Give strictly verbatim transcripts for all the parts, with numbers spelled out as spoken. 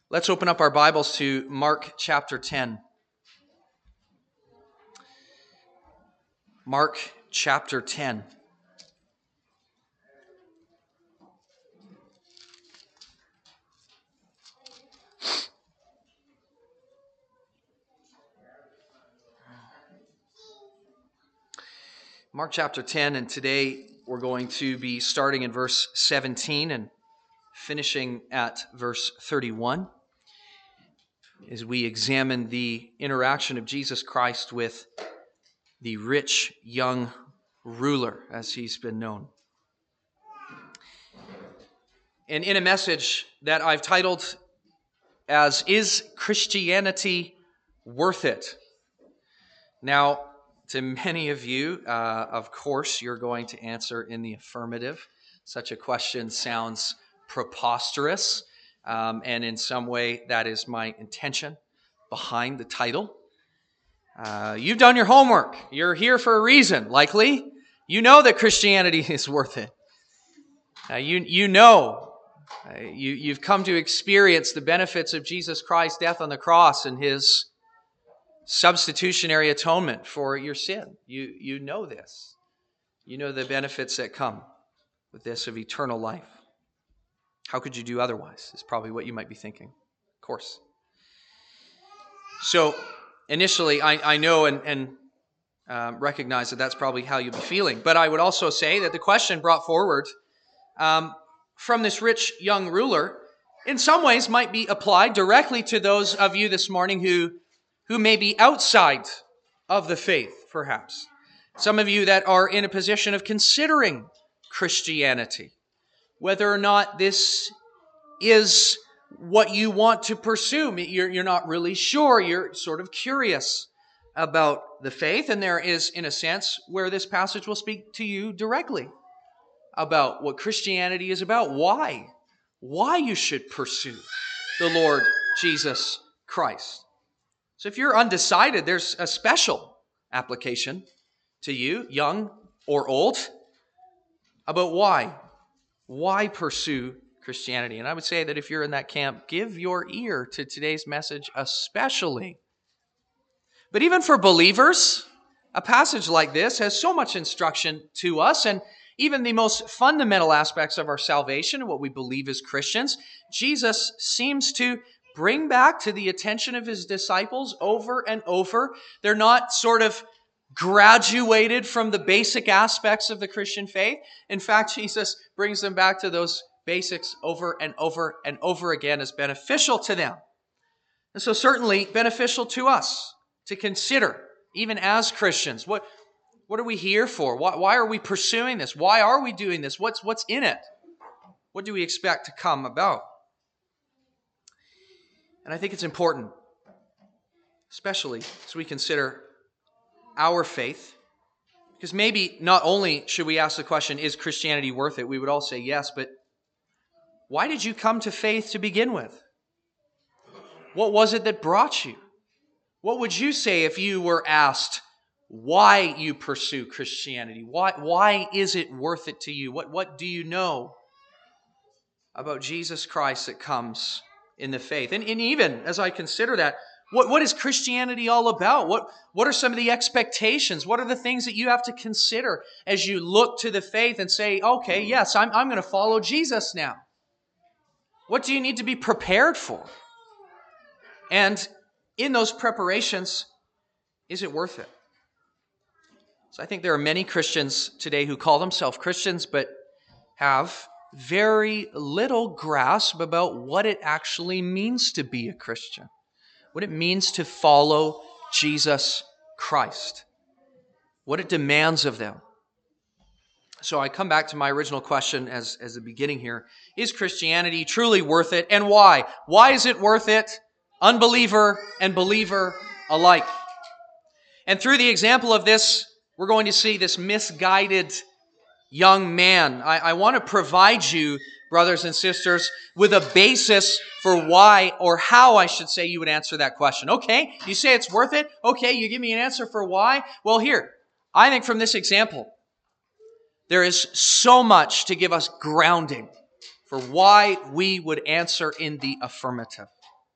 Let's open up our Bibles to Mark chapter ten. Mark chapter ten. Mark chapter ten, and today we're going to be starting in verse seventeen and finishing at verse thirty-one as we examine the interaction of Jesus Christ with the rich young ruler, as he's been known. And in a message that I've titled as, "Is Christianity Worth It?" Now, to many of you, uh, of course, you're going to answer in the affirmative. Such a question sounds preposterous, um, and in some way that is my intention behind the title. Uh, you've done your homework. You're here for a reason, likely. You know that Christianity is worth it. Uh, you, you know, uh, you, you've come to experience the benefits of Jesus Christ's death on the cross and His substitutionary atonement for your sin. You, you know this. You know the benefits that come with this of eternal life. How could you do otherwise? Is probably what you might be thinking. Of course. So, initially, I, I know and, and um, recognize that that's probably how you'll be feeling. But I would also say that the question brought forward um, from this rich young ruler, in some ways might be applied directly to those of you this morning who who may be outside of the faith, perhaps. Some of you that are in a position of considering Christianity, whether or not this is what you want to pursue. You're, you're not really sure. You're sort of curious about the faith, and there is, in a sense, where this passage will speak to you directly about what Christianity is about, why, why you should pursue the Lord Jesus Christ. So if you're undecided, there's a special application to you, young or old, about why. Why pursue Christianity? And I would say that if you're in that camp, give your ear to today's message especially. But even for believers, a passage like this has so much instruction to us, and even the most fundamental aspects of our salvation and what we believe as Christians, Jesus seems to bring back to the attention of His disciples over and over. They're not sort of graduated from the basic aspects of the Christian faith. In fact, Jesus brings them back to those basics over and over and over again as beneficial to them. And so certainly beneficial to us to consider, even as Christians. What, what are we here for? Why, why are we pursuing this? Why are we doing this? What's, what's in it? What do we expect to come about? And I think it's important, especially as we consider our faith, because maybe not only should we ask the question, is Christianity worth it? We would all say yes, but why did you come to faith to begin with? What was it that brought you? What would you say if you were asked why you pursue Christianity? Why, why is it worth it to you? What, what do you know about Jesus Christ that comes in the faith? And, and even as I consider that, what, what is Christianity all about? What, what are some of the expectations? What are the things that you have to consider as you look to the faith and say, okay, yes, I'm, I'm going to follow Jesus now? What do you need to be prepared for? And in those preparations, is it worth it? So I think there are many Christians today who call themselves Christians, but have very little grasp about what it actually means to be a Christian, what it means to follow Jesus Christ, what it demands of them. So I come back to my original question as, as the beginning here. Is Christianity truly worth it, and why? Why is it worth it, unbeliever and believer alike? And through the example of this, we're going to see this misguided young man. I, I want to provide you, brothers and sisters, with a basis for why, or how I should say, you would answer that question. Okay, you say it's worth it. Okay, you give me an answer for why. Well, here, I think from this example, there is so much to give us grounding for why we would answer in the affirmative.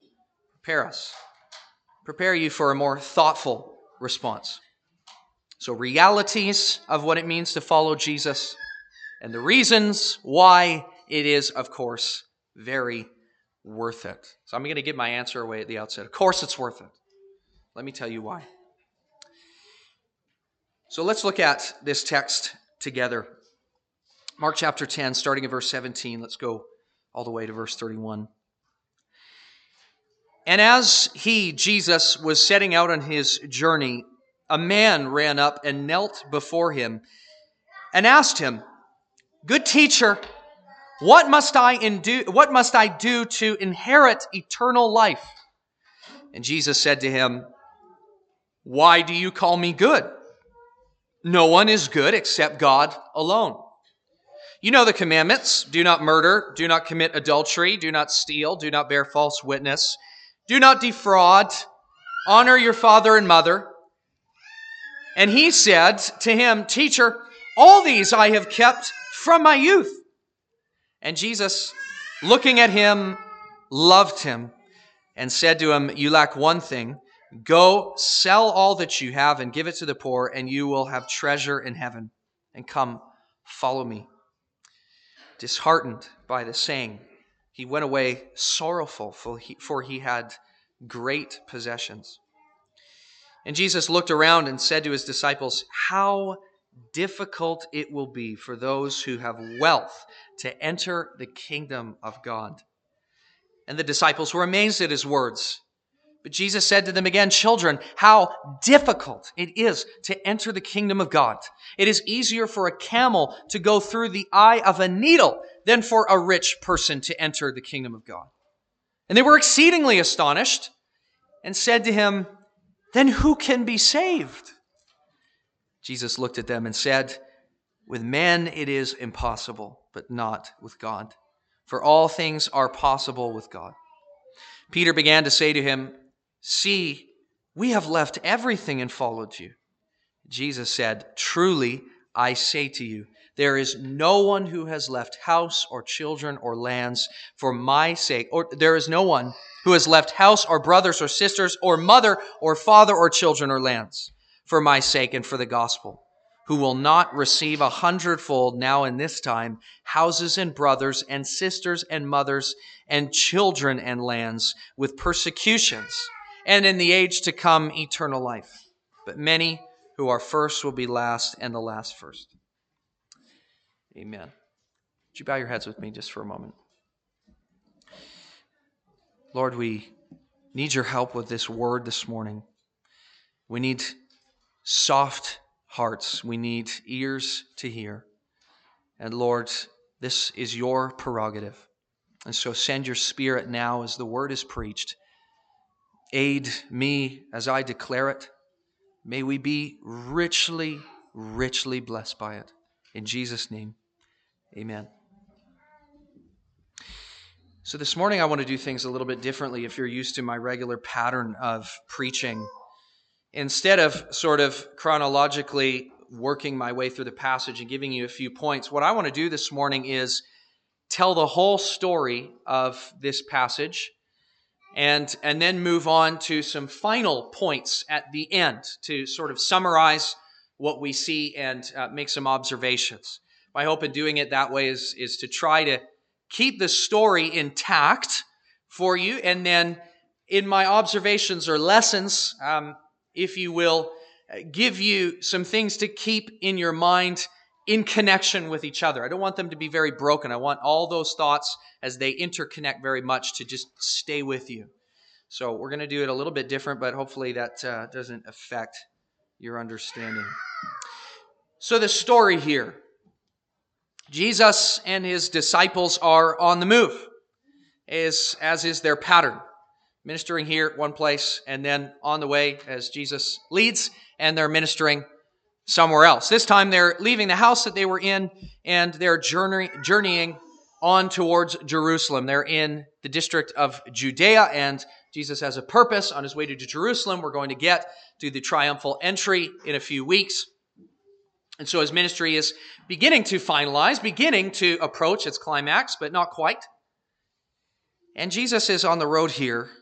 prepare us. Prepare you for a more thoughtful response. So realities of what it means to follow Jesus and the reasons why it is, of course, very worth it. So I'm going to give my answer away at the outset. Of course it's worth it. Let me tell you why. So let's look at this text together. Mark chapter ten, starting at verse seventeen. Let's go all the way to verse thirty-one. And as he, Jesus, was setting out on his journey, a man ran up and knelt before him and asked him, "Good teacher, what must I do, what must I do to inherit eternal life?" And Jesus said to him, "Why do you call me good? No one is good except God alone. You know the commandments: do not murder, do not commit adultery, do not steal, do not bear false witness, do not defraud, honor your father and mother." And he said to him, "Teacher, all these I have kept from my youth." And Jesus, looking at him, loved him and said to him, "You lack one thing. Go, sell all that you have and give it to the poor, and you will have treasure in heaven. And come, follow me." Disheartened by the saying, he went away sorrowful, for he, for he had great possessions. And Jesus looked around and said to his disciples, "How difficult it will be for those who have wealth to enter the kingdom of God." And the disciples were amazed at his words. But Jesus said to them again, "Children, how difficult it is to enter the kingdom of God. It is easier for a camel to go through the eye of a needle than for a rich person to enter the kingdom of God." And they were exceedingly astonished and said to him, "Then who can be saved?" Jesus looked at them and said, "With men it is impossible, but not with God. For all things are possible with God." Peter began to say to him, "See, we have left everything and followed you." Jesus said, "Truly, I say to you, there is no one who has left house or children or lands for my sake, or there is no one who has left house or brothers or sisters or mother or father or children or lands for my sake and for the gospel, who will not receive a hundredfold now in this time houses and brothers and sisters and mothers and children and lands with persecutions, and in the age to come eternal life. But many who are first will be last, and the last first." Amen. Would you bow your heads with me just for a moment? Lord, we need your help with this word this morning. We need soft hearts. We need ears to hear. And Lord, this is your prerogative. And so send your Spirit now as the word is preached. Aid me as I declare it. May we be richly, richly blessed by it. In Jesus' name, amen. So this morning I want to do things a little bit differently if you're used to my regular pattern of preaching. Instead of sort of chronologically working my way through the passage and giving you a few points, what I want to do this morning is tell the whole story of this passage and, and then move on to some final points at the end to sort of summarize what we see and uh, make some observations. My hope in doing it that way is, is to try to keep the story intact for you, and then in my observations or lessons, um, if you will, give you some things to keep in your mind in connection with each other. I don't want them to be very broken. I want all those thoughts, as they interconnect very much, to just stay with you. So we're going to do it a little bit different, but hopefully that uh, doesn't affect your understanding. So the story here. Jesus and his disciples are on the move, as, as is their pattern. Ministering here at one place, and then on the way as Jesus leads, and they're ministering somewhere else. This time they're leaving the house that they were in, and they're journey, journeying on towards Jerusalem. They're in the district of Judea, and Jesus has a purpose on his way to Jerusalem. We're going to get to the triumphal entry in a few weeks. And so his ministry is beginning to finalize, beginning to approach its climax, but not quite. And Jesus is on the road here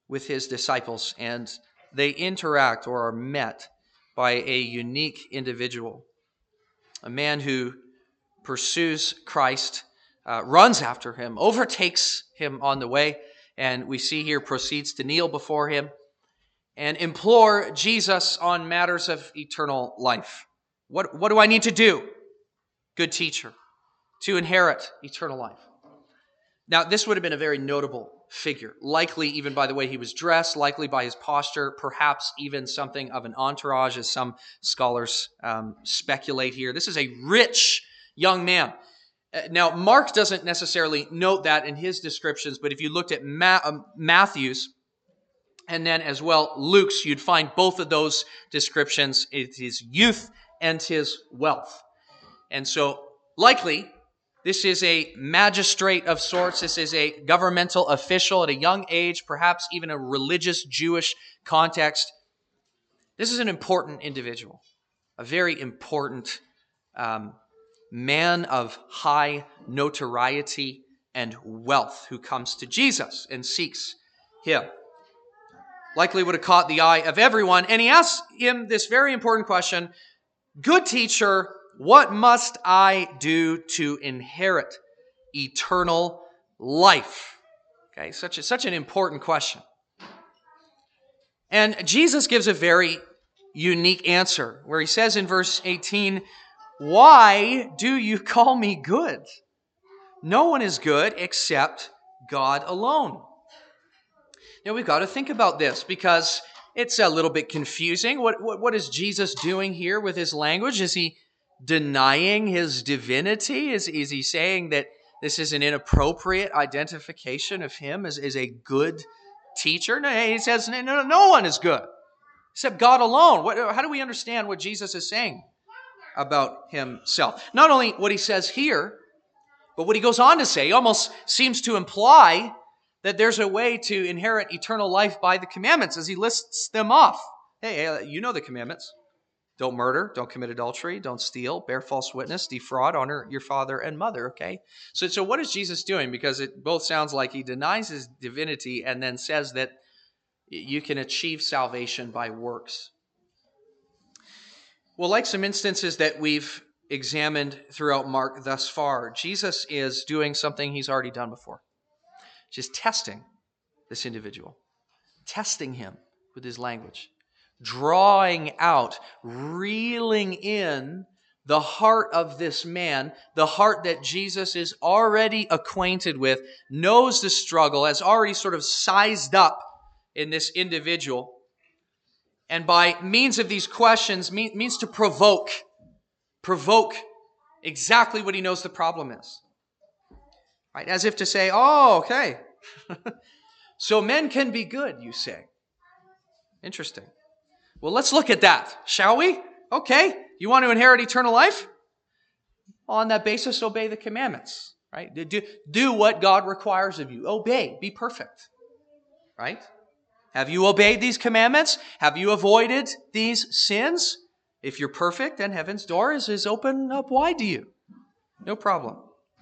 with his disciples, and they interact or are met by a unique individual, a man who pursues Christ, uh, runs after him, overtakes him on the way, and we see here proceeds to kneel before him and implore Jesus on matters of eternal life. What, what do I need to do, good teacher, to inherit eternal life? Now, this would have been a very notable figure, likely even by the way he was dressed, likely by his posture, perhaps even something of an entourage, as some scholars um, speculate here. This is a rich young man. Uh, now, Mark doesn't necessarily note that in his descriptions, but if you looked at Ma- um, Matthew's and then as well Luke's, you'd find both of those descriptions, his youth and his wealth. And so, likely, this is a magistrate of sorts. This is a governmental official at a young age, perhaps even a religious Jewish context. This is an important individual, a very important um, man of high notoriety and wealth who comes to Jesus and seeks him. Likely would have caught the eye of everyone, and he asks him this very important question, "Good teacher, what must I do to inherit eternal life?" Okay, such a, such an important question. And Jesus gives a very unique answer where he says in verse eighteen, "Why do you call me good? No one is good except God alone." Now we've got to think about this because it's a little bit confusing. What, what, what is Jesus doing here with his language? Is he denying his divinity? Is, is he saying that this is an inappropriate identification of him as, as a good teacher? No, he says no, no, no one is good except God alone. What, how do we understand what Jesus is saying about himself? Not only what he says here, but what he goes on to say. He almost seems to imply that there's a way to inherit eternal life by the commandments as he lists them off. Hey, you know the commandments. Don't murder, don't commit adultery, don't steal, bear false witness, defraud, honor your father and mother, okay? So, so what is Jesus doing? Because it both sounds like he denies his divinity and then says that you can achieve salvation by works. Well, like some instances that we've examined throughout Mark thus far, Jesus is doing something he's already done before. Just testing this individual, testing him with his language, drawing out, reeling in the heart of this man, the heart that Jesus is already acquainted with, knows the struggle, has already sort of sized up in this individual. And by means of these questions, mean, means to provoke, provoke exactly what he knows the problem is. Right? As if to say, oh, okay. So men can be good, you say. Interesting. Well, let's look at that, shall we? Okay. You want to inherit eternal life? On that basis, obey the commandments. Right? Do, do what God requires of you. Obey. Be perfect. Right? Have you obeyed these commandments? Have you avoided these sins? If you're perfect, then heaven's door is, is open up wide to you. No problem.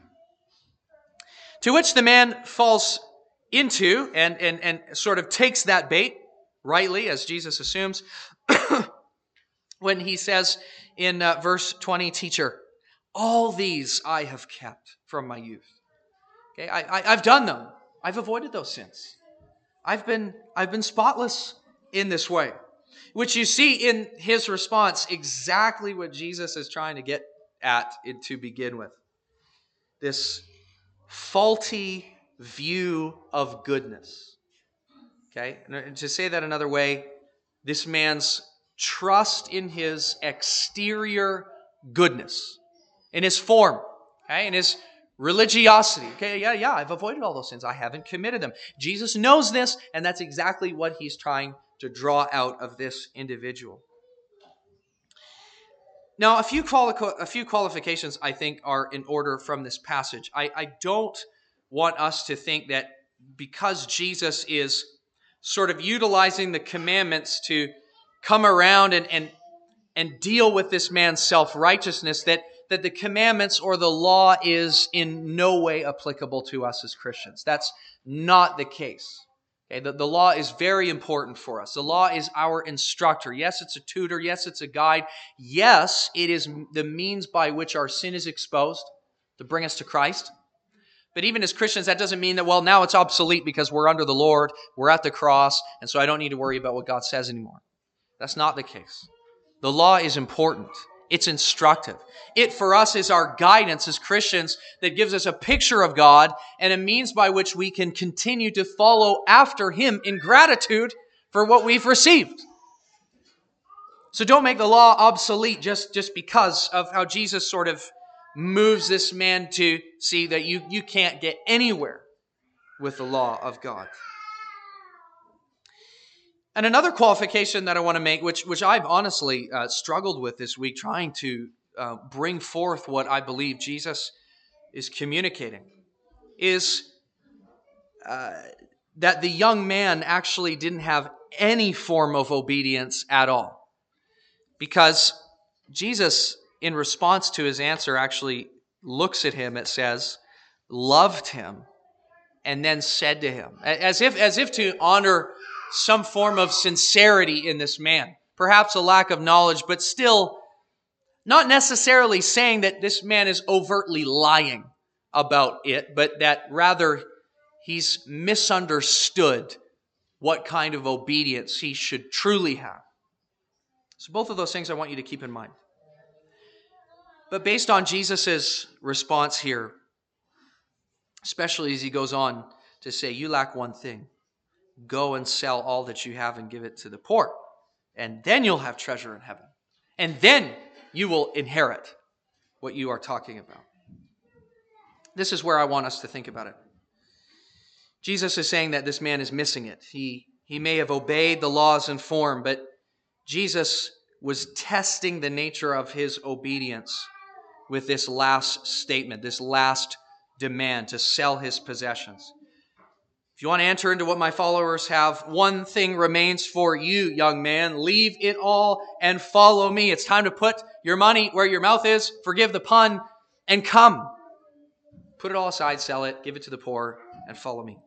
To which the man falls into and, and, and sort of takes that bait, rightly, as Jesus assumes, when he says in uh, verse twenty, "Teacher, all these I have kept from my youth." Okay, I, I, I've done them. I've avoided those sins. I've been, I've been spotless in this way. Which you see in his response exactly what Jesus is trying to get at to begin with. This faulty view of goodness. Okay? And to say that another way, this man's trust in his exterior goodness, in his form, okay, in his religiosity. Okay, yeah, yeah, I've avoided all those sins. I haven't committed them. Jesus knows this, and that's exactly what he's trying to draw out of this individual. Now, a few, quali- a few qualifications, I think, are in order from this passage. I, I don't want us to think that because Jesus is sort of utilizing the commandments to come around and, and, and deal with this man's self-righteousness, that, that the commandments or the law is in no way applicable to us as Christians. That's not the case. Okay, the, the law is very important for us. The law is our instructor. Yes, it's a tutor. Yes, it's a guide. Yes, it is the means by which our sin is exposed to bring us to Christ. But even as Christians, that doesn't mean that, well, now it's obsolete because we're under the Lord, we're at the cross, and so I don't need to worry about what God says anymore. That's not the case. The law is important. It's instructive. It, for us, is our guidance as Christians that gives us a picture of God and a means by which we can continue to follow after Him in gratitude for what we've received. So don't make the law obsolete just, just because of how Jesus sort of moves this man to see that you, you can't get anywhere with the law of God. And another qualification that I want to make, which, which I've honestly uh, struggled with this week, trying to uh, bring forth what I believe Jesus is communicating, is uh, that the young man actually didn't have any form of obedience at all. Because Jesus, in response to his answer, actually looks at him, it says, loved him, and then said to him, as if, as if to honor some form of sincerity in this man. Perhaps a lack of knowledge, but still not necessarily saying that this man is overtly lying about it, but that rather he's misunderstood what kind of obedience he should truly have. So both of those things I want you to keep in mind. But based on Jesus' response here, especially as he goes on to say, you lack one thing. Go and sell all that you have and give it to the poor, and then you'll have treasure in heaven. And then you will inherit what you are talking about. This is where I want us to think about it. Jesus is saying that this man is missing it. He, he may have obeyed the laws and form, but Jesus was testing the nature of his obedience with this last statement, this last demand to sell his possessions. If you want to enter into what my followers have, one thing remains for you, young man. Leave it all and follow me. It's time to put your money where your mouth is, forgive the pun, and come. Put it all aside, sell it, give it to the poor, and follow me.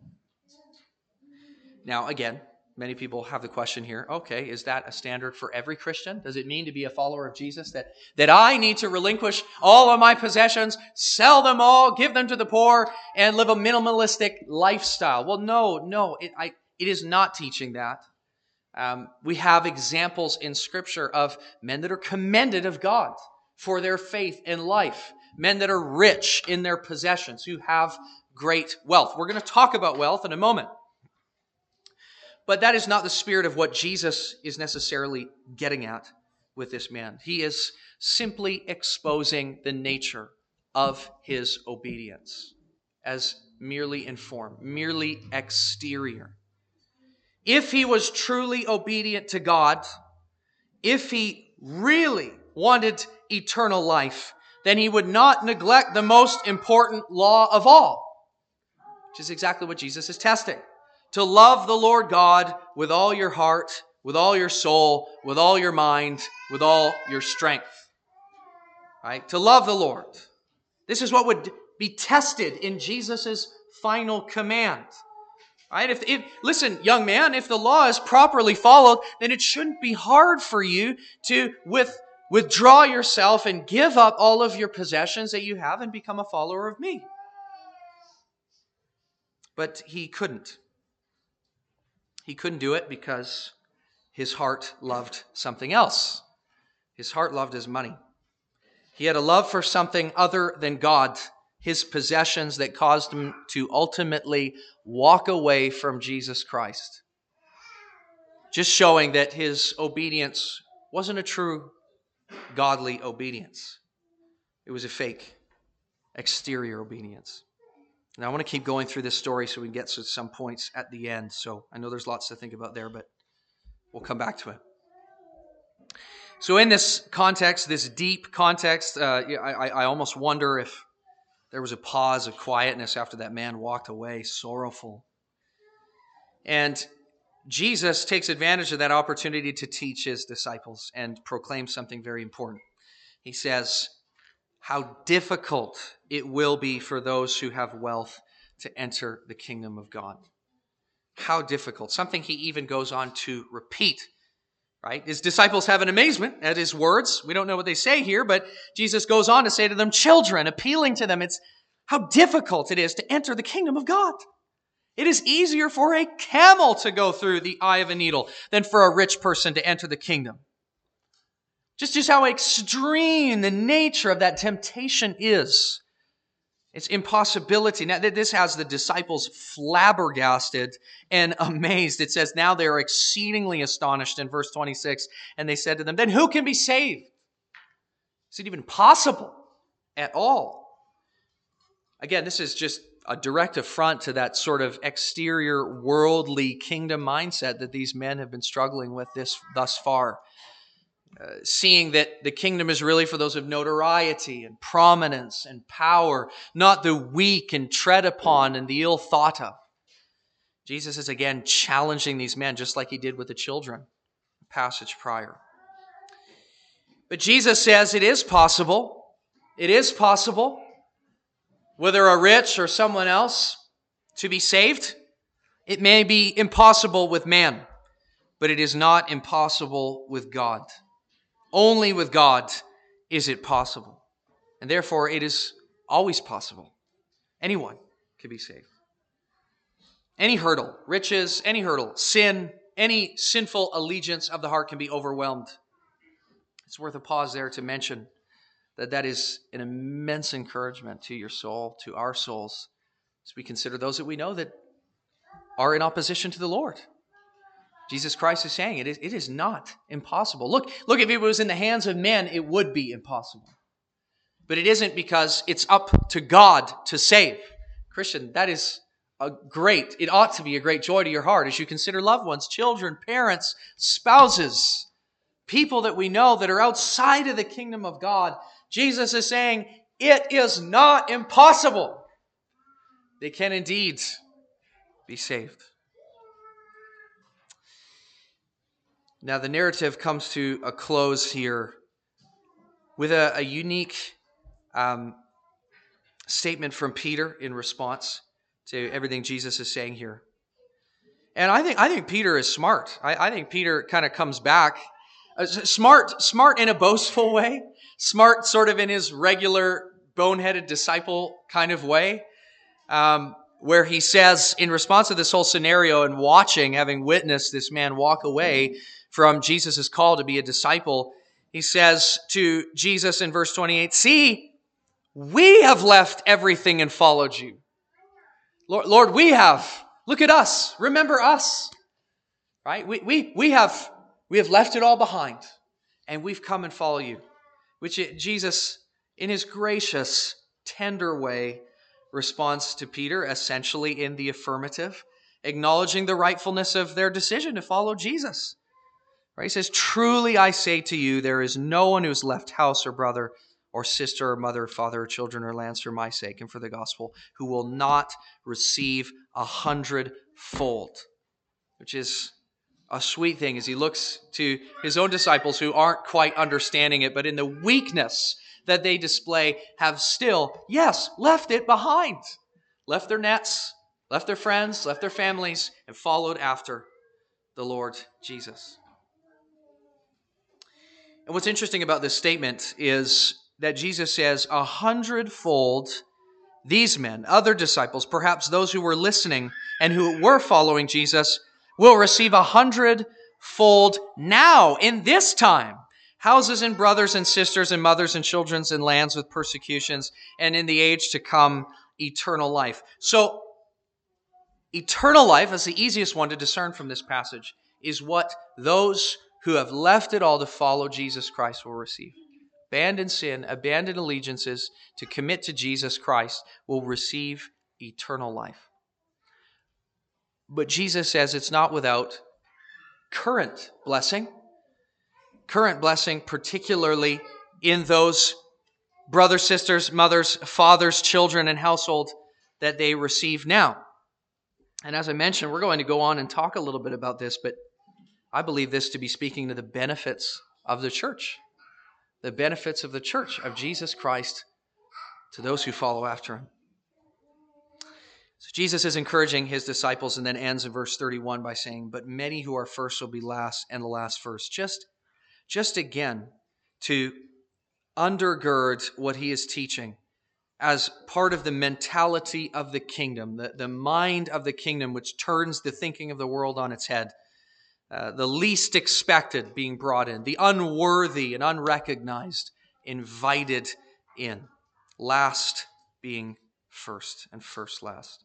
Now, again, many people have the question here, okay, is that a standard for every Christian? Does it mean to be a follower of Jesus that, that I need to relinquish all of my possessions, sell them all, give them to the poor, and live a minimalistic lifestyle? Well, no, no, it, I, it is not teaching that. Um, we have examples in Scripture of men that are commended of God for their faith in life, men that are rich in their possessions, who have great wealth. We're going to talk about wealth in a moment. But that is not the spirit of what Jesus is necessarily getting at with this man. He is simply exposing the nature of his obedience as merely in form, merely exterior. If he was truly obedient to God, if he really wanted eternal life, then he would not neglect the most important law of all, which is exactly what Jesus is testing. To love the Lord God with all your heart, with all your soul, with all your mind, with all your strength. Right? To love the Lord. This is what would be tested in Jesus' final command. Right? If, if, listen, young man, if the law is properly followed, then it shouldn't be hard for you to with, withdraw yourself and give up all of your possessions that you have and become a follower of me. But he couldn't. He couldn't do it because his heart loved something else. His heart loved his money. He had a love for something other than God, his possessions, that caused him to ultimately walk away from Jesus Christ. Just showing that his obedience wasn't a true godly obedience. It was a fake, exterior obedience. Now, I want to keep going through this story so we can get to some points at the end. So I know there's lots to think about there, but we'll come back to it. So in this context, this deep context, uh, I, I almost wonder if there was a pause of quietness after that man walked away, sorrowful. And Jesus takes advantage of that opportunity to teach his disciples and proclaim something very important. He says, how difficult it will be for those who have wealth to enter the kingdom of God. How difficult. Something he even goes on to repeat, right? His disciples have an amazement at his words. We don't know what they say here, but Jesus goes on to say to them, children, appealing to them, it's how difficult it is to enter the kingdom of God. It is easier for a camel to go through the eye of a needle than for a rich person to enter the kingdom. Just, just how extreme the nature of that temptation is. It's impossibility. Now, this has the disciples flabbergasted and amazed. It says, now they are exceedingly astonished in verse twenty-six. And they said to them, then who can be saved? Is it even possible at all? Again, this is just a direct affront to that sort of exterior worldly kingdom mindset that these men have been struggling with this thus far. Uh, seeing that the kingdom is really for those of notoriety and prominence and power, not the weak and tread upon and the ill thought of. Jesus is again challenging these men just like he did with the children, passage prior. But Jesus says it is possible. It is possible, whether a rich or someone else, to be saved. It may be impossible with man, but it is not impossible with God. Only with God is it possible. And therefore, it is always possible. Anyone can be saved. Any hurdle, riches, any hurdle, sin, any sinful allegiance of the heart can be overwhelmed. It's worth a pause there to mention that that is an immense encouragement to your soul, to our souls, as we consider those that we know that are in opposition to the Lord. Jesus Christ is saying it is, it is not impossible. Look, look, if it was in the hands of men, it would be impossible. But it isn't, because it's up to God to save. Christian, that is a great, it ought to be a great joy to your heart as you consider loved ones, children, parents, spouses, people that we know that are outside of the kingdom of God. Jesus is saying it is not impossible. They can indeed be saved. Now, the narrative comes to a close here with a, a unique um, statement from Peter in response to everything Jesus is saying here. And I think I think Peter is smart. I, I think Peter kind of comes back. Uh, smart, smart in a boastful way. Smart sort of in his regular boneheaded disciple kind of way. Um, where he says, in response to this whole scenario and watching, having witnessed this man walk away from Jesus' call to be a disciple, he says to Jesus in verse twenty-eight, see, we have left everything and followed you. Lord, Lord, we have. Look at us. Remember us. Right? We, we, we have, we have left it all behind, and we've come and followed you. Which it, Jesus, in his gracious, tender way, responds to Peter essentially in the affirmative, acknowledging the rightfulness of their decision to follow Jesus. Right? He says, truly I say to you, there is no one who has left house or brother or sister or mother, father or children or lands for my sake and for the gospel, who will not receive a hundredfold. Which is a sweet thing as he looks to his own disciples who aren't quite understanding it, but in the weakness that they display have still, yes, left it behind. Left their nets, left their friends, left their families, and followed after the Lord Jesus. And what's interesting about this statement is that Jesus says a hundredfold these men, other disciples, perhaps those who were listening and who were following Jesus, will receive a hundredfold now, in this time. Houses and brothers and sisters and mothers and children and lands with persecutions, and in the age to come, eternal life. So, eternal life, as the easiest one to discern from this passage, is what those who have left it all to follow Jesus Christ will receive. Abandon sin, abandon allegiances, to commit to Jesus Christ, will receive eternal life. But Jesus says it's not without current blessing. Current blessing, particularly in those brothers, sisters, mothers, fathers, children, and household that they receive now. And as I mentioned, we're going to go on and talk a little bit about this, but I believe this to be speaking to the benefits of the church. The benefits of the church, of Jesus Christ, to those who follow after him. So Jesus is encouraging his disciples and then ends in verse thirty-one by saying, but many who are first will be last and the last first. Just, just again, to undergird what he is teaching as part of the mentality of the kingdom, the, the mind of the kingdom, which turns the thinking of the world on its head. Uh, the least expected being brought in, the unworthy and unrecognized invited in, last being first and first last.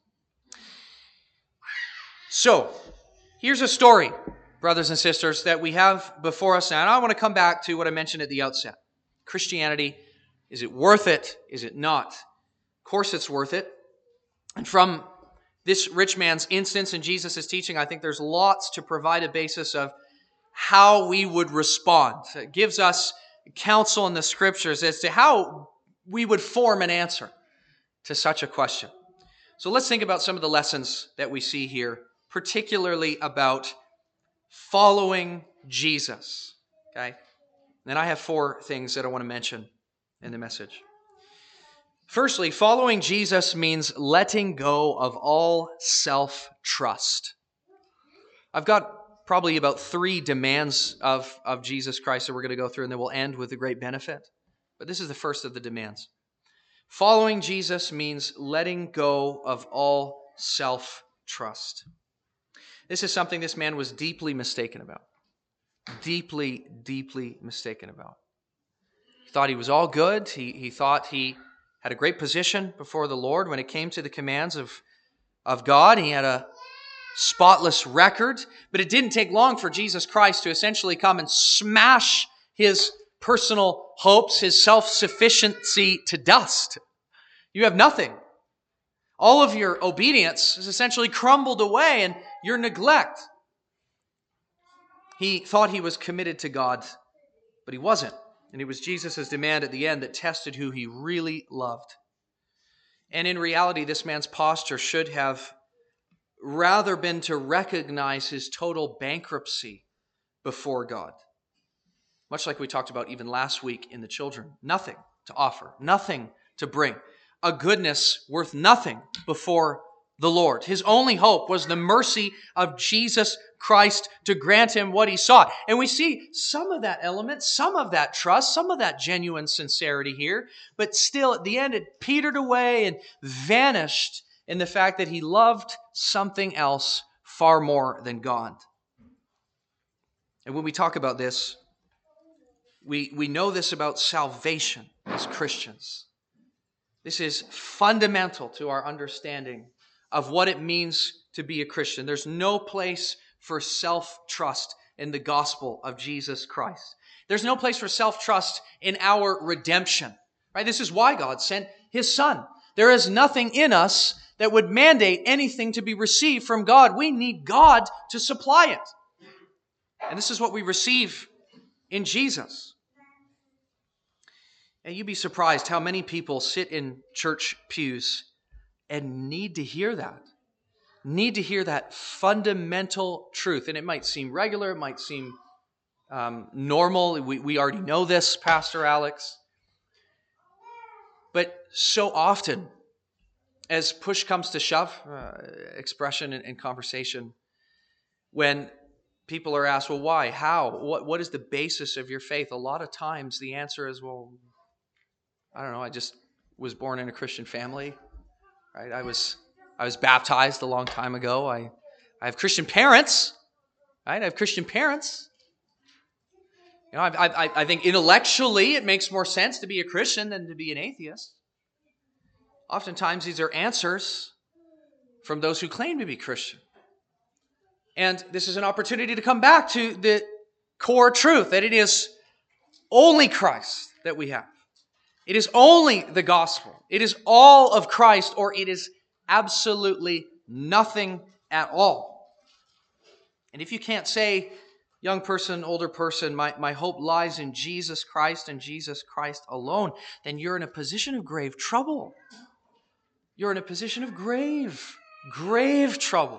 So, here's a story, brothers and sisters, that we have before us now. And I want to come back to what I mentioned at the outset. Christianity, is it worth it? Is it not? Of course it's worth it. And from this rich man's instance in Jesus' teaching, I think there's lots to provide a basis of how we would respond. It gives us counsel in the Scriptures as to how we would form an answer to such a question. So let's think about some of the lessons that we see here, particularly about following Jesus. Okay? And I have four things that I want to mention in the message. Firstly, following Jesus means letting go of all self-trust. I've got probably about three demands of, of Jesus Christ that we're going to go through, and then we'll end with a great benefit. But this is the first of the demands. Following Jesus means letting go of all self-trust. This is something this man was deeply mistaken about. Deeply, deeply mistaken about. He thought he was all good. He, he thought he had a great position before the Lord when it came to the commands of, of God. He had a spotless record, but it didn't take long for Jesus Christ to essentially come and smash his personal hopes, his self-sufficiency to dust. You have nothing. All of your obedience is essentially crumbled away, and your neglect. He thought he was committed to God, but he wasn't. And it was Jesus' demand at the end that tested who he really loved. And in reality, this man's posture should have rather been to recognize his total bankruptcy before God. Much like we talked about even last week in the children. Nothing to offer, nothing to bring. A goodness worth nothing before the Lord. His only hope was the mercy of Jesus Christ to grant him what he sought. And we see some of that element, some of that trust, some of that genuine sincerity here, but still at the end it petered away and vanished in the fact that he loved something else far more than God. And when we talk about this, we, we know this about salvation as Christians. This is fundamental to our understanding of what it means to be a Christian. There's no place for self-trust in the gospel of Jesus Christ. There's no place for self-trust in our redemption. Right? This is why God sent his Son. There is nothing in us that would mandate anything to be received from God. We need God to supply it. And this is what we receive in Jesus. And you'd be surprised how many people sit in church pews and need to hear that. Need to hear that fundamental truth. And it might seem regular, it might seem um, normal. We, we already know this, Pastor Alex. But so often, as push comes to shove, uh, expression and, and conversation, when people are asked, well, why? How? What, what is the basis of your faith? A lot of times the answer is, well, I don't know, I just was born in a Christian family. Right? I was I was baptized a long time ago. I, I have Christian parents. Right? I have Christian parents. You know, I, I, I think intellectually it makes more sense to be a Christian than to be an atheist. Oftentimes these are answers from those who claim to be Christian. And this is an opportunity to come back to the core truth that it is only Christ that we have. It is only the gospel. It is all of Christ, or it is absolutely nothing at all. And if you can't say, young person, older person, my, my hope lies in Jesus Christ and Jesus Christ alone, then you're in a position of grave trouble. You're in a position of grave, grave trouble.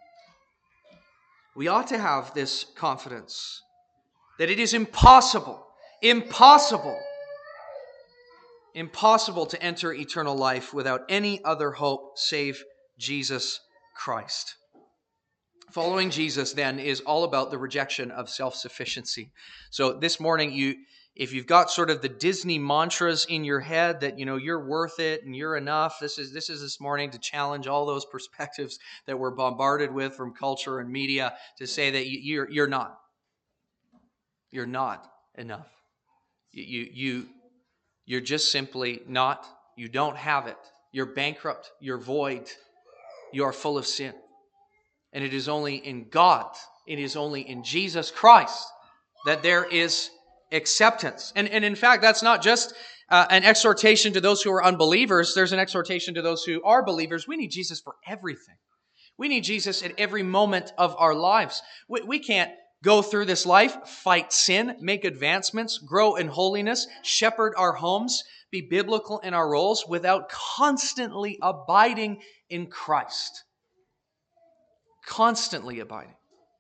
We ought to have this confidence that it is impossible, impossible, impossible to enter eternal life without any other hope save Jesus Christ. Following Jesus, then, is all about the rejection of self-sufficiency. So this morning, you, if you've got sort of the Disney mantras in your head that, you know, you're worth it and you're enough, this is this is this morning to challenge all those perspectives that we're bombarded with from culture and media to say that you, you're you're not. You're not enough. You, you you you're just simply not. You don't have it. You're bankrupt. You're void. You are full of sin. And it is only in God, it is only in Jesus Christ that there is acceptance. And, and in fact, that's not just uh, an exhortation to those who are unbelievers. There's an exhortation to those who are believers. We need Jesus for everything. We need Jesus at every moment of our lives. We, we can't go through this life, fight sin, make advancements, grow in holiness, shepherd our homes, be biblical in our roles without constantly abiding in Christ. Constantly abiding.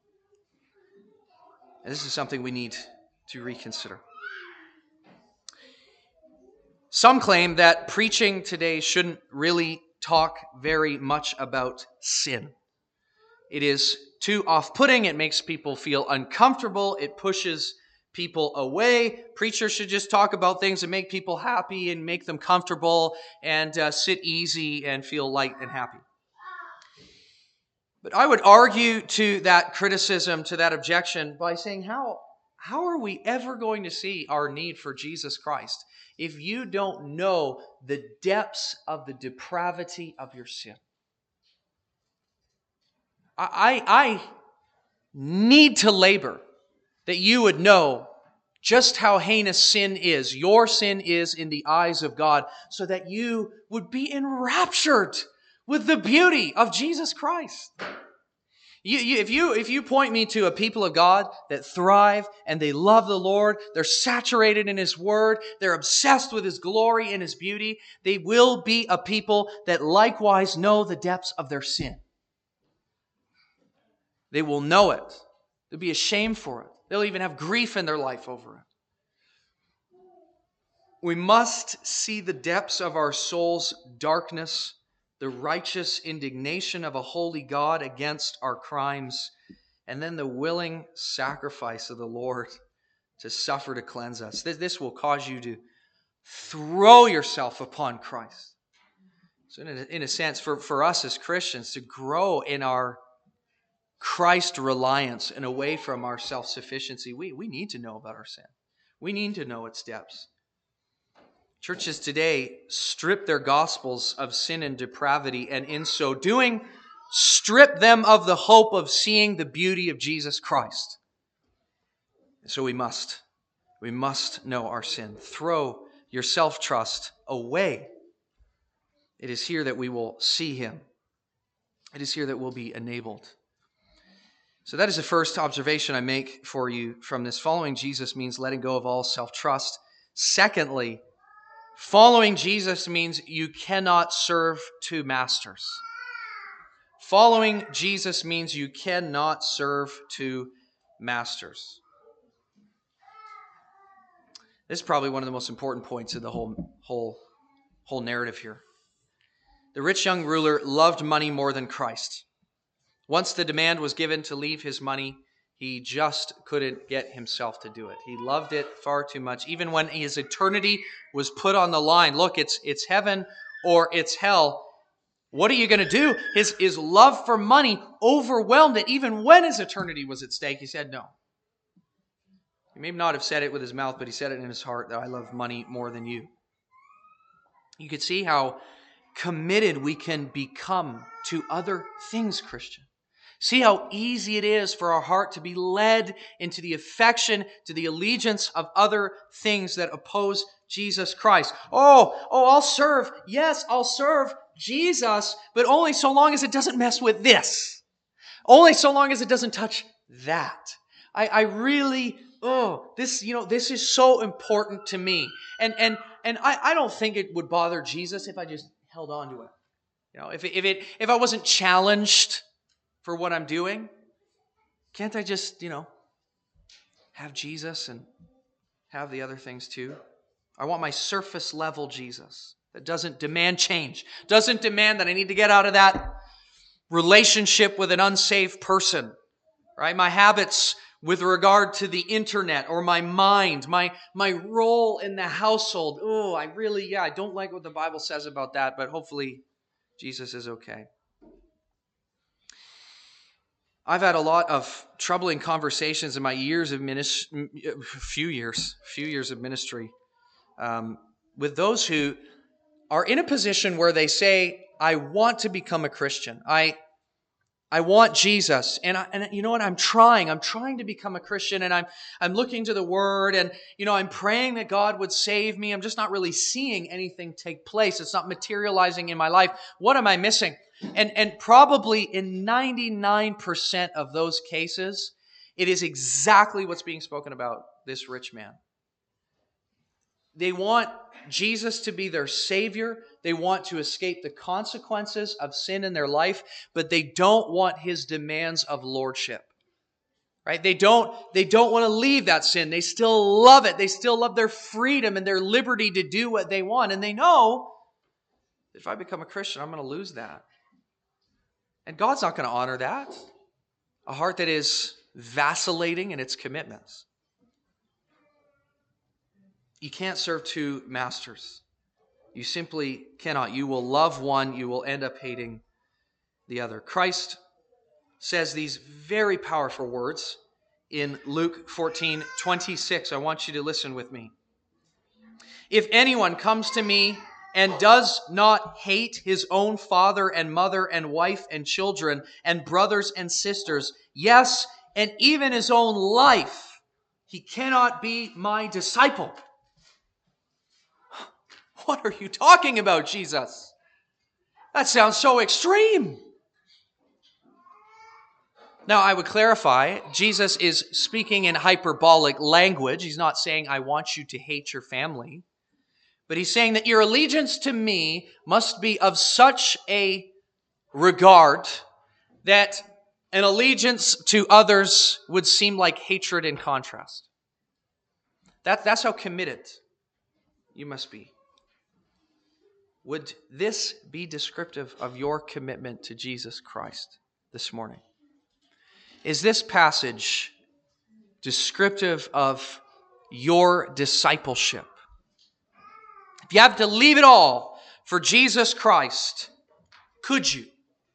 And this is something we need to reconsider. Some claim that preaching today shouldn't really talk very much about sin. It is too off-putting. It makes people feel uncomfortable. It pushes people away. Preachers should just talk about things that make people happy and make them comfortable and uh, sit easy and feel light and happy. But I would argue to that criticism, to that objection, by saying, how, how are we ever going to see our need for Jesus Christ if you don't know the depths of the depravity of your sin? I, I need to labor that you would know just how heinous sin is, your sin is in the eyes of God, so that you would be enraptured with the beauty of Jesus Christ. You, you, if you if you point me to a people of God that thrive and they love the Lord, they're saturated in His Word, they're obsessed with His glory and His beauty, they will be a people that likewise know the depths of their sin. They will know it. They'll be ashamed for it. They'll even have grief in their life over it. We must see the depths of our soul's darkness, the righteous indignation of a holy God against our crimes, and then the willing sacrifice of the Lord to suffer to cleanse us. This, this will cause you to throw yourself upon Christ. So in a, in a sense, for, for us as Christians, to grow in our Christ reliance and away from our self-sufficiency, we, we need to know about our sin. We need to know its depths. Churches today strip their gospels of sin and depravity, and in so doing, strip them of the hope of seeing the beauty of Jesus Christ. So we must, we must know our sin. Throw your self-trust away. It is here that we will see Him. It is here that we'll be enabled. So that is the first observation I make for you from this. Following Jesus means letting go of all self-trust. Secondly, following Jesus means you cannot serve two masters. Following Jesus means you cannot serve two masters. This is probably one of the most important points of the whole, whole, whole narrative here. The rich young ruler loved money more than Christ. Once the demand was given to leave his money, he just couldn't get himself to do it. He loved it far too much. Even when his eternity was put on the line, look, it's it's heaven or it's hell. What are you going to do? His, his love for money overwhelmed it. Even when his eternity was at stake, he said no. He may not have said it with his mouth, but he said it in his heart, that I love money more than you. You could see how committed we can become to other things, Christian. See how easy it is for our heart to be led into the affection, to the allegiance of other things that oppose Jesus Christ. Oh, oh, I'll serve. Yes, I'll serve Jesus, but only so long as it doesn't mess with this. Only so long as it doesn't touch that. I, I really, oh, this, you know, this is so important to me. And and and I, I don't think it would bother Jesus if I just held on to it. You know, if it, if it if I wasn't challenged for what I'm doing, can't I just, you know, have Jesus and have the other things too? I want my surface level Jesus that doesn't demand change, doesn't demand that I need to get out of that relationship with an unsaved person, right? My habits with regard to the internet or my mind, my, my role in the household. Oh, I really, yeah, I don't like what the Bible says about that, but hopefully Jesus is okay. I've had a lot of troubling conversations in my years of ministry, few years, few years of ministry, um, with those who are in a position where they say, I want to become a Christian. I I want Jesus. And, I, and you know what? I'm trying. I'm trying to become a Christian, and I'm I'm looking to the Word, and you know, I'm praying that God would save me. I'm just not really seeing anything take place. It's not materializing in my life. What am I missing? And, and probably in ninety-nine percent of those cases, it is exactly what's being spoken about this rich man. They want Jesus to be their Savior. They want to escape the consequences of sin in their life, but they don't want His demands of lordship. Right? They don't, they don't want to leave that sin. They still love it. They still love their freedom and their liberty to do what they want. And they know, if I become a Christian, I'm going to lose that. And God's not going to honor that. A heart that is vacillating in its commitments. You can't serve two masters. You simply cannot. You will love one, you will end up hating the other. Christ says these very powerful words in Luke fourteen twenty-six. I want you to listen with me. If anyone comes to me and does not hate his own father and mother and wife and children and brothers and sisters, yes, and even his own life, he cannot be my disciple. What are you talking about, Jesus? That sounds so extreme. Now, I would clarify, Jesus is speaking in hyperbolic language. He's not saying, I want you to hate your family. But he's saying that your allegiance to me must be of such a regard that an allegiance to others would seem like hatred in contrast. That, that's how committed you must be. Would this be descriptive of your commitment to Jesus Christ this morning? Is this passage descriptive of your discipleship? If you have to leave it all for Jesus Christ, could you?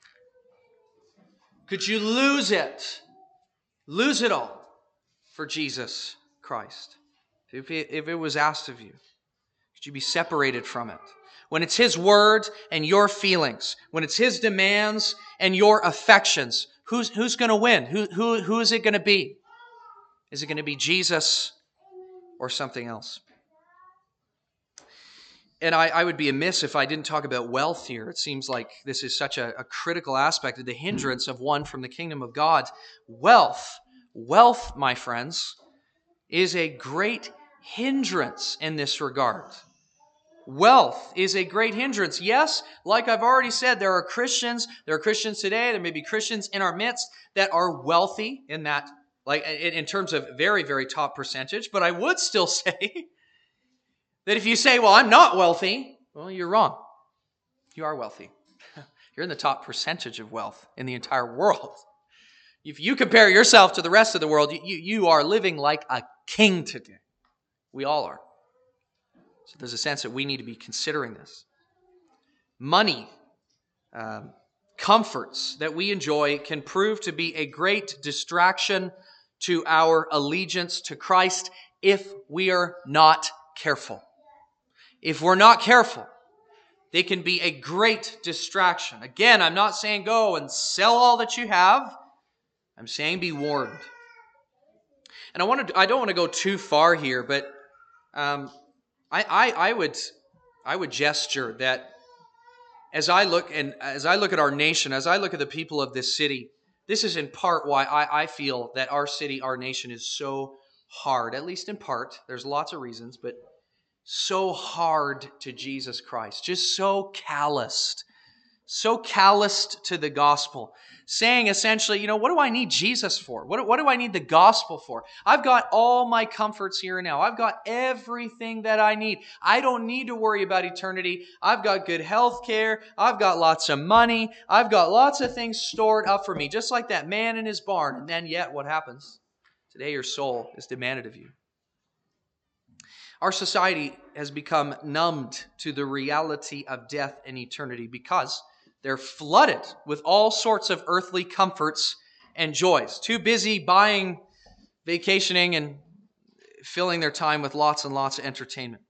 Could you lose it? Lose it all for Jesus Christ? If it, if it was asked of you, could you be separated from it? When it's His word and your feelings, when it's His demands and your affections, who's, who's going to win? Who, who, who is it going to be? Is it going to be Jesus or something else? And I, I would be amiss if I didn't talk about wealth here. It seems like this is such a, a critical aspect of the hindrance of one from the kingdom of God. Wealth, wealth, my friends, is a great hindrance in this regard. Wealth is a great hindrance. Yes, like I've already said, there are Christians, there are Christians today, there may be Christians in our midst that are wealthy in that, like in, in terms of very, very top percentage. But I would still say that if you say, well, I'm not wealthy, well, you're wrong. You are wealthy. You're in the top percentage of wealth in the entire world. If you compare yourself to the rest of the world, you, you are living like a king today. We all are. So there's a sense that we need to be considering this. Money, um, comforts that we enjoy can prove to be a great distraction to our allegiance to Christ if we are not careful. If we're not careful, they can be a great distraction. Again, I'm not saying go and sell all that you have. I'm saying be warned. And I want to, I don't want to go too far here, but um, I, I, I would, I would gesture that as I look and as I look at our nation, as I look at the people of this city, this is in part why I, I feel that our city, our nation is so hard, at least in part. There's lots of reasons, but so hard to Jesus Christ, just so calloused so calloused to the gospel, saying essentially, you know, what do I need Jesus for? What, what do I need the gospel for? I've got all my comforts here and now. I've got everything that I need. I don't need to worry about eternity. I've got good health care. I've got lots of money. I've got lots of things stored up for me, just like that man in his barn. And then yet what happens? Today your soul is demanded of you. Our society has become numbed to the reality of death and eternity because they're flooded with all sorts of earthly comforts and joys. Too busy buying, vacationing, and filling their time with lots and lots of entertainment.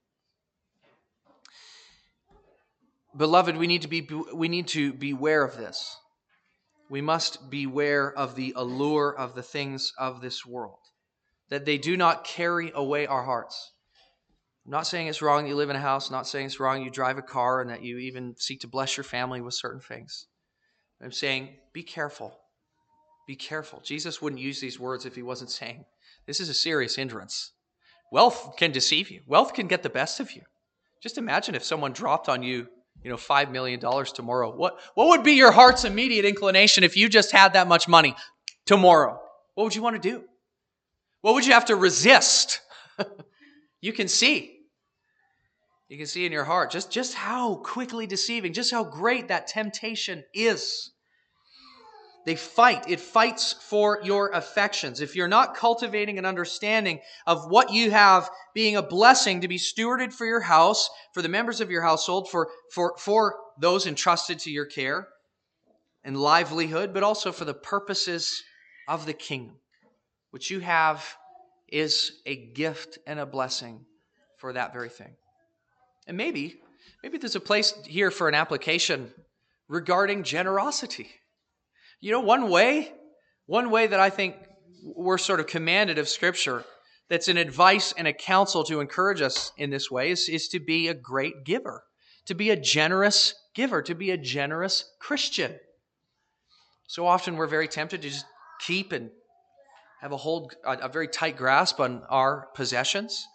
Beloved, we need to be we need to beware of this. We must beware of the allure of the things of this world, that they do not carry away our hearts. I'm not saying it's wrong that you live in a house. I'm not saying it's wrong you drive a car and that you even seek to bless your family with certain things. I'm saying be careful. Be careful. Jesus wouldn't use these words if he wasn't saying this is a serious hindrance. Wealth can deceive you. Wealth can get the best of you. Just imagine if someone dropped on you, you know, five million dollars tomorrow. What, what would be your heart's immediate inclination if you just had that much money tomorrow? What would you want to do? What would you have to resist? You can see. You can see in your heart just, just how quickly deceiving, just how great that temptation is. They fight. It fights for your affections. If you're not cultivating an understanding of what you have being a blessing to be stewarded for your house, for the members of your household, for, for, for those entrusted to your care and livelihood, but also for the purposes of the kingdom, which you have is a gift and a blessing for that very thing. And maybe, maybe there's a place here for an application regarding generosity. You know, one way, one way that I think we're sort of commanded of Scripture that's an advice and a counsel to encourage us in this way is, is to be a great giver, to be a generous giver, to be a generous Christian. So often we're very tempted to just keep and have a hold, a, a very tight grasp on our possessions.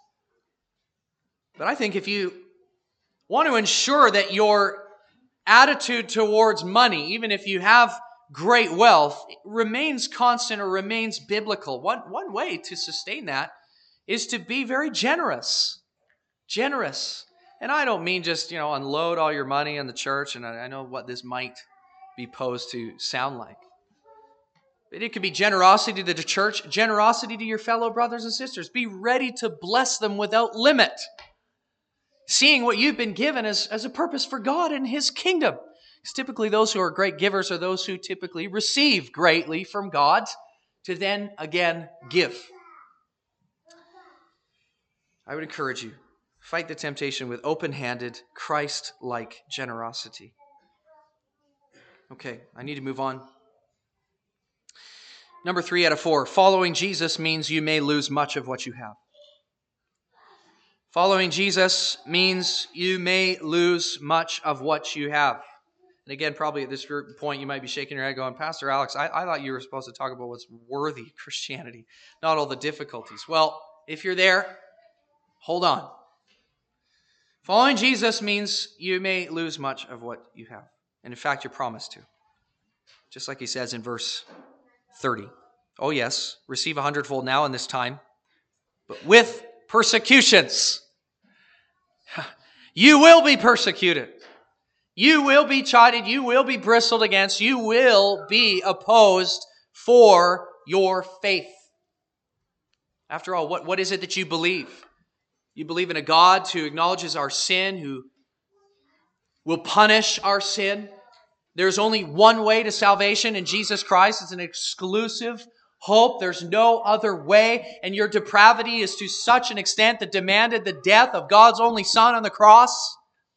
But I think if you want to ensure that your attitude towards money, even if you have great wealth, remains constant or remains biblical, one, one way to sustain that is to be very generous. Generous. And I don't mean just, you know, unload all your money in the church, and I, I know what this might be posed to sound like. But it could be generosity to the church, generosity to your fellow brothers and sisters. Be ready to bless them without limit, seeing what you've been given as, as a purpose for God and His kingdom. Because typically those who are great givers are those who typically receive greatly from God to then again give. I would encourage you, fight the temptation with open-handed, Christ-like generosity. Okay, I need to move on. Number three out of four, following Jesus means you may lose much of what you have. Following Jesus means you may lose much of what you have. And again, probably at this point, you might be shaking your head going, Pastor Alex, I, I thought you were supposed to talk about what's worthy Christianity, not all the difficulties. Well, if you're there, hold on. Following Jesus means you may lose much of what you have. And in fact, you're promised to. Just like he says in verse thirty. Oh yes, receive a hundredfold now in this time, but with persecutions. You will be persecuted. You will be chided. You will be bristled against. You will be opposed for your faith. After all, what, what is it that you believe? You believe in a God who acknowledges our sin, who will punish our sin. There's only one way to salvation in Jesus Christ. It's an exclusive hope. There's no other way. And your depravity is to such an extent that demanded the death of God's only Son on the cross.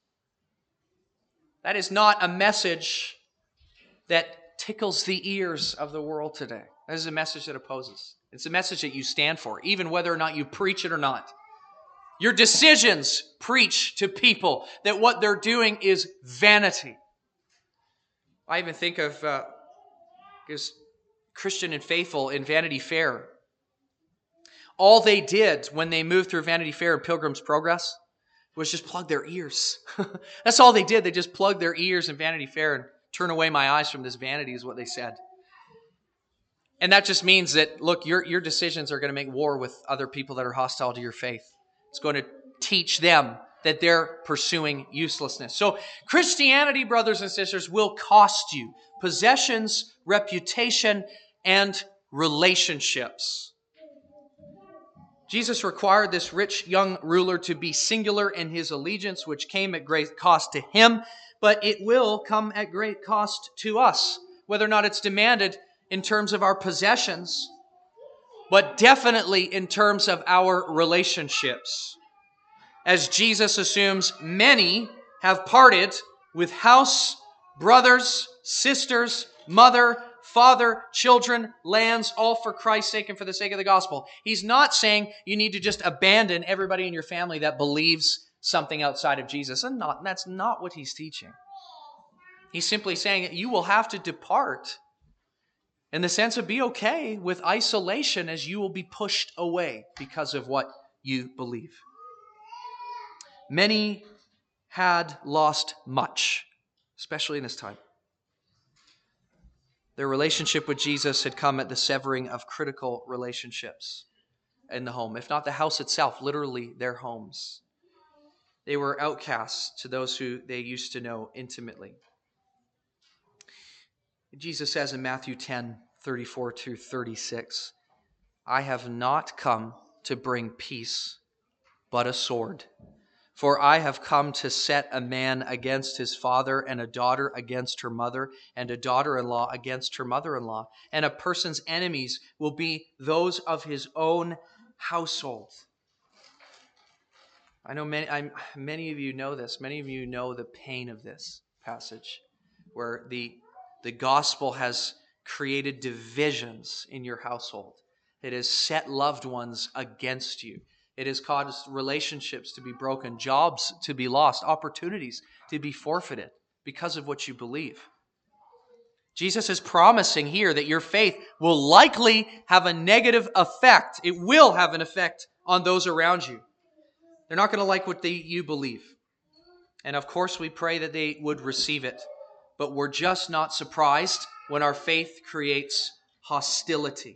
That is not a message that tickles the ears of the world today. That is a message that opposes. It's a message that you stand for, even whether or not you preach it or not. Your decisions preach to people that what they're doing is vanity. I even think of uh, because Christian and Faithful in Vanity Fair. All they did when they moved through Vanity Fair and Pilgrim's Progress was just plug their ears. That's all they did. They just plugged their ears in Vanity Fair. And Turn away my eyes from this vanity is what they said. And that just means that, look, your, your decisions are going to make war with other people that are hostile to your faith. It's going to teach them that they're pursuing uselessness. So Christianity, brothers and sisters, will cost you possessions, reputation, and relationships. Jesus required this rich young ruler to be singular in his allegiance, which came at great cost to him, but it will come at great cost to us, whether or not it's demanded in terms of our possessions, but definitely in terms of our relationships. As Jesus assumes many have parted with house, brothers, sisters, mother, father, children, lands, all for Christ's sake and for the sake of the gospel. He's not saying you need to just abandon everybody in your family that believes something outside of Jesus. And not, that's not what he's teaching. He's simply saying that you will have to depart in the sense of be okay with isolation as you will be pushed away because of what you believe. Many had lost much, especially in this time. Their relationship with Jesus had come at the severing of critical relationships in the home, if not the house itself, literally their homes. They were outcasts to those who they used to know intimately. Jesus says in Matthew ten, thirty-four to thirty-six, I have not come to bring peace, but a sword. For I have come to set a man against his father, and a daughter against her mother, and a daughter-in-law against her mother-in-law. And a person's enemies will be those of his own household. I know many, I'm, many of you know this. Many of you know the pain of this passage, where the, the gospel has created divisions in your household. It has set loved ones against you. It has caused relationships to be broken, jobs to be lost, opportunities to be forfeited because of what you believe. Jesus is promising here that your faith will likely have a negative effect. It will have an effect on those around you. They're not going to like what they, you believe. And of course, we pray that they would receive it. But we're just not surprised when our faith creates hostility.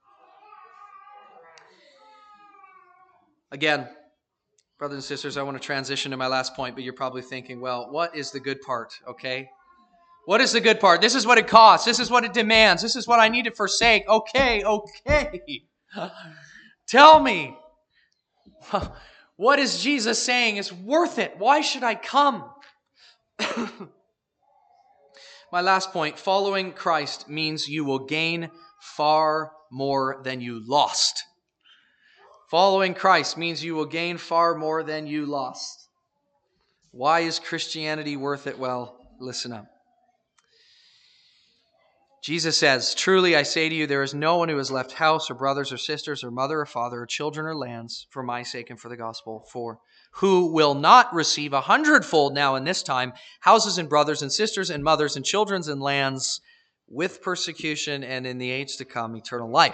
Again, brothers and sisters, I want to transition to my last point, but you're probably thinking, well, what is the good part, okay? What is the good part? This is what it costs. This is what it demands. This is what I need to forsake. Okay, okay. Tell me. What is Jesus saying is worth it? Why should I come? My last point, following Christ means you will gain far more than you lost. Following Christ means you will gain far more than you lost. Why is Christianity worth it? Well, listen up. Jesus says, truly I say to you, there is no one who has left house or brothers or sisters or mother or father or children or lands for my sake and for the gospel, for who will not receive a hundredfold now in this time, houses and brothers and sisters and mothers and children and lands with persecution and in the age to come, eternal life.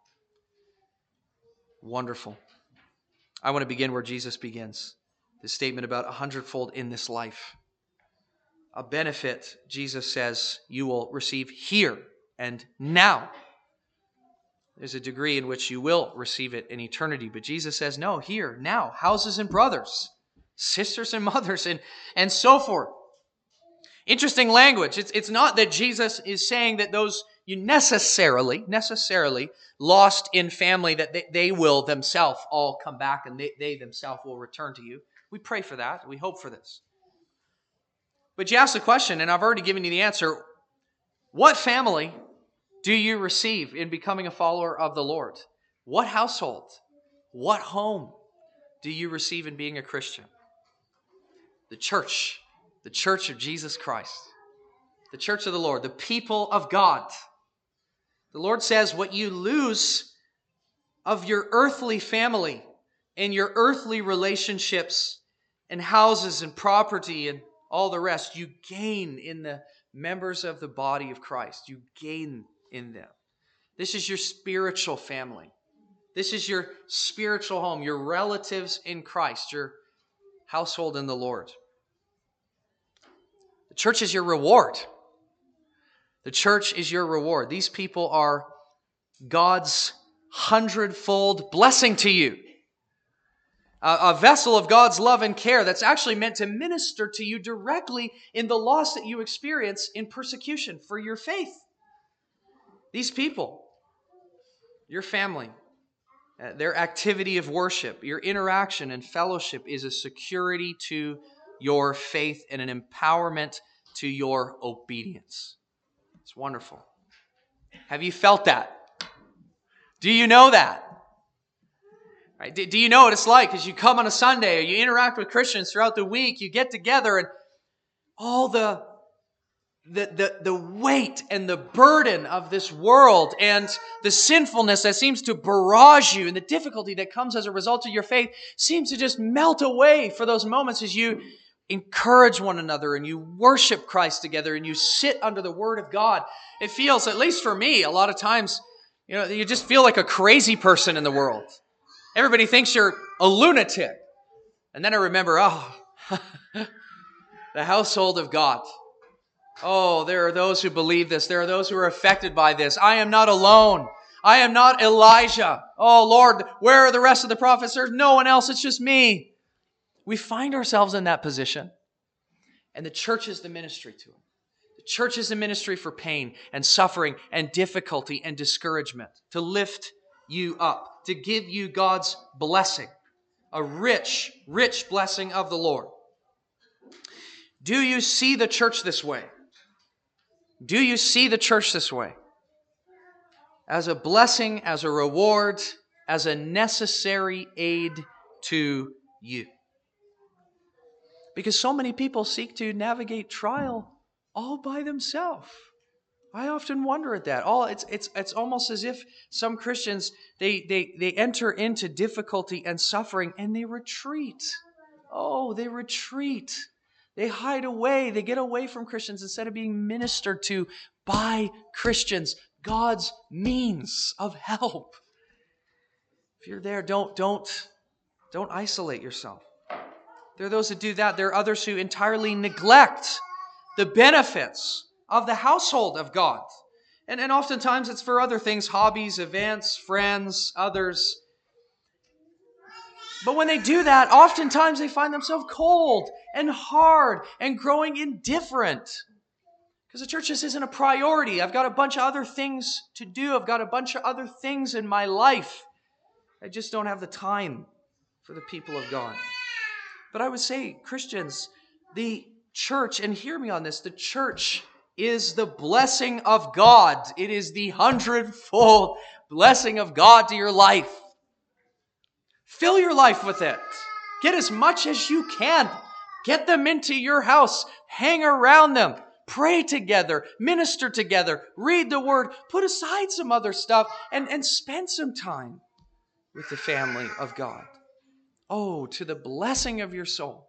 Wonderful. I want to begin where Jesus begins. The statement about a hundredfold in this life. A benefit, Jesus says, you will receive here and now. There's a degree in which you will receive it in eternity. But Jesus says, no, here, now, houses and brothers, sisters and mothers, and, and so forth. Interesting language. It's, it's not that Jesus is saying that those you necessarily, necessarily lost in family, that they, they will themselves all come back and they, they themselves will return to you. We pray for that. We hope for this. But you ask the question, and I've already given you the answer. What family do you receive in becoming a follower of the Lord? What household, what home do you receive in being a Christian? The church, the church of Jesus Christ, the church of the Lord, the people of God. The Lord says what you lose of your earthly family and your earthly relationships and houses and property and all the rest, you gain in the members of the body of Christ. You gain in them. This is your spiritual family. This is your spiritual home, your relatives in Christ, your household in the Lord. The church is your reward. The church is your reward. These people are God's hundredfold blessing to you. A, a vessel of God's love and care that's actually meant to minister to you directly in the loss that you experience in persecution for your faith. These people, your family, uh, their activity of worship, your interaction and fellowship is a security to your faith and an empowerment to your obedience. It's wonderful. Have you felt that? Do you know that? Right? Do, do you know what it's like as you come on a Sunday or you interact with Christians throughout the week, you get together and all the, the, the, the weight and the burden of this world and the sinfulness that seems to barrage you and the difficulty that comes as a result of your faith seems to just melt away for those moments as you encourage one another and you worship Christ together and you sit under the Word of God. It feels, at least for me, a lot of times, you know, you just feel like a crazy person in the world. Everybody thinks you're a lunatic. And then I remember, oh, the household of God. Oh, there are those who believe this. There are those who are affected by this. I am not alone. I am not Elijah. Oh, Lord, where are the rest of the prophets? There's no one else. It's just me. We find ourselves in that position. And the church is the ministry to them. The church is the ministry for pain and suffering and difficulty and discouragement, to lift you up, to give you God's blessing, a rich, rich blessing of the Lord. Do you see the church this way? Do you see the church this way? As a blessing, as a reward, as a necessary aid to you. Because so many people seek to navigate trial all by themselves. I often wonder at that. All it's it's it's almost as if some Christians they they they enter into difficulty and suffering and they retreat. Oh, they retreat. They hide away. They get away from Christians instead of being ministered to by Christians, God's means of help. If you're there, don't don't don't isolate yourself. There are those that do that. There are others who entirely neglect the benefits of the household of God. And, and oftentimes it's for other things, hobbies, events, friends, others. But when they do that, oftentimes they find themselves cold and hard and growing indifferent. Because the church just isn't a priority. I've got a bunch of other things to do. I've got a bunch of other things in my life. I just don't have the time for the people of God. But I would say, Christians, the church, and hear me on this, the church is the blessing of God. It is the hundredfold blessing of God to your life. Fill your life with it. Get as much as you can. Get them into your house. Hang around them. Pray together. Minister together. Read the Word. Put aside some other stuff and, and spend some time with the family of God. Oh, to the blessing of your soul.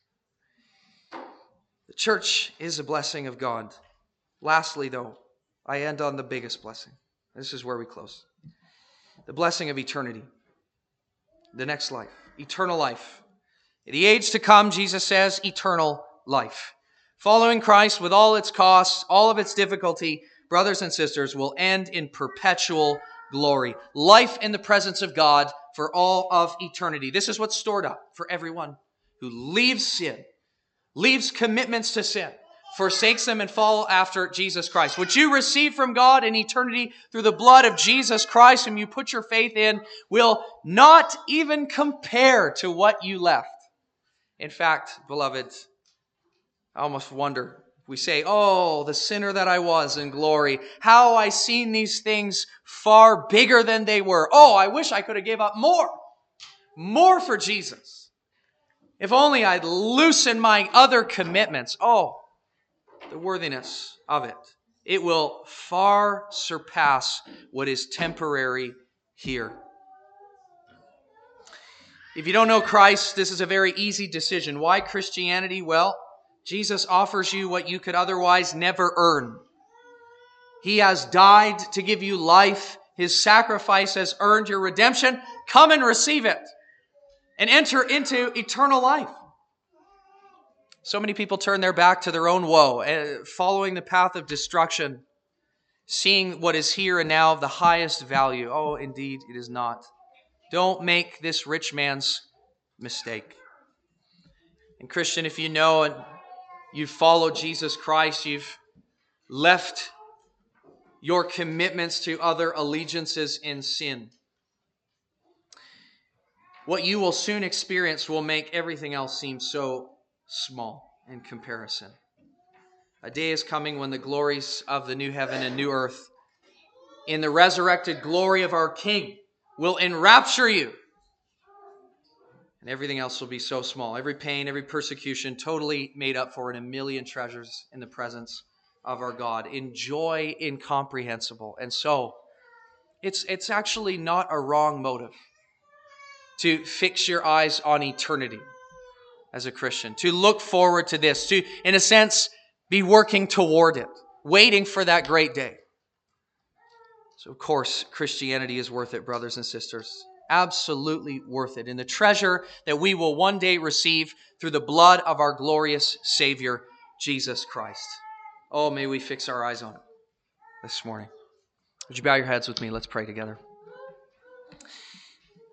The church is a blessing of God. Lastly, though, I end on the biggest blessing. This is where we close. The blessing of eternity. The next life. Eternal life. In the age to come, Jesus says, eternal life. Following Christ with all its costs, all of its difficulty, brothers and sisters, will end in perpetual glory. Life in the presence of God for all of eternity. This is what's stored up for everyone who leaves sin, leaves commitments to sin, forsakes them and follow after Jesus Christ. What you receive from God in eternity through the blood of Jesus Christ, whom you put your faith in, will not even compare to what you left. In fact, beloved, I almost wonder, we say, oh, the sinner that I was in glory, how I seen these things far bigger than they were. Oh, I wish I could have gave up more, more for Jesus. If only I'd loosened my other commitments. Oh, the worthiness of it. It will far surpass what is temporary here. If you don't know Christ, this is a very easy decision. Why Christianity? Well, Jesus offers you what you could otherwise never earn. He has died to give you life. His sacrifice has earned your redemption. Come and receive it and enter into eternal life. So many people turn their back to their own woe, following the path of destruction. seeing what is here and now of the highest value. Oh, indeed, it is not. Don't make this rich man's mistake. And Christian, if you know and you've followed Jesus Christ, you've left your commitments to other allegiances in sin, what you will soon experience will make everything else seem so small in comparison. A day is coming when the glories of the new heaven and new earth, in the resurrected glory of our King, will enrapture you. And everything else will be so small. Every pain, every persecution, totally made up for in a million treasures in the presence of our God. In joy incomprehensible. And so, it's, it's actually not a wrong motive to fix your eyes on eternity as a Christian. To look forward to this. To, in a sense, be working toward it. Waiting for that great day. So, of course, Christianity is worth it, brothers and sisters. Absolutely worth it. And the treasure that we will one day receive through the blood of our glorious Savior, Jesus Christ. Oh, may we fix our eyes on it this morning. Would you bow your heads with me? Let's pray together.